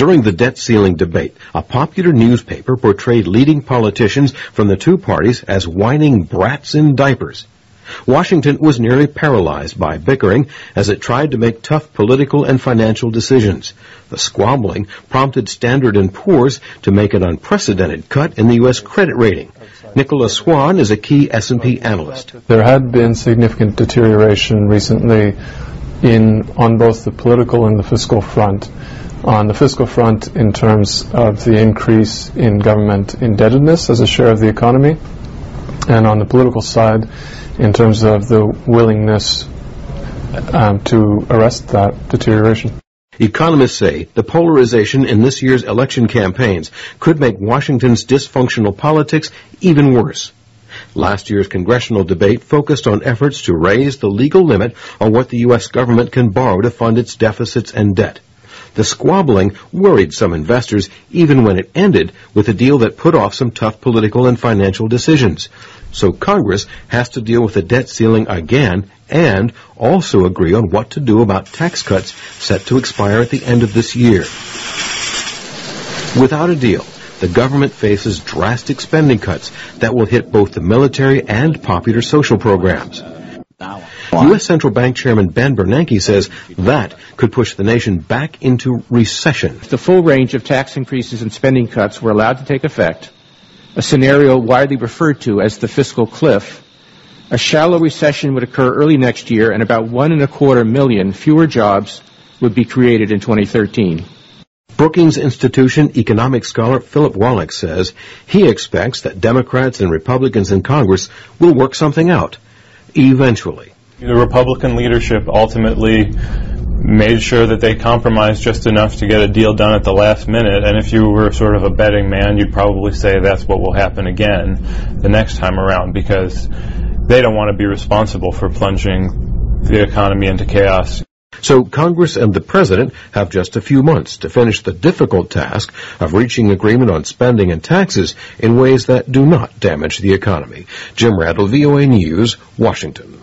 During the debt ceiling debate, a popular newspaper portrayed leading politicians from the two parties as whining brats in diapers. Washington was nearly paralyzed by bickering as it tried to make tough political and financial decisions. The squabbling prompted Standard & Poor's to make an unprecedented cut in the U.S. credit rating. Nicholas Swan is a key S&P analyst. There had been significant deterioration recently on both the political and the fiscal front. On the fiscal front, in terms of the increase in government indebtedness as a share of the economy, and on the political side, in terms of the willingness to arrest that deterioration. Economists say the polarization in this year's election campaigns could make Washington's dysfunctional politics even worse. Last year's congressional debate focused on efforts to raise the legal limit on what the U.S. government can borrow to fund its deficits and debt. The squabbling worried some investors even when it ended with a deal that put off some tough political and financial decisions. So Congress has to deal with the debt ceiling again and also agree on what to do about tax cuts set to expire at the end of this year. Without a deal, the government faces drastic spending cuts that will hit both the military and popular social programs. U.S. Central Bank Chairman Ben Bernanke says that could push the nation back into recession. If the full range of tax increases and spending cuts were allowed to take effect, a scenario widely referred to as the fiscal cliff, a shallow recession would occur early next year and about 1.25 million fewer jobs would be created in 2013. Brookings Institution economic scholar Philip Wallach says he expects that Democrats and Republicans in Congress will work something out eventually. The Republican leadership ultimately made sure that they compromised just enough to get a deal done at the last minute, and if you were sort of a betting man, you'd probably say that's what will happen again the next time around, because they don't want to be responsible for plunging the economy into chaos. So Congress and the President have just a few months to finish the difficult task of reaching agreement on spending and taxes in ways that do not damage the economy. Jim Randall, VOA News, Washington.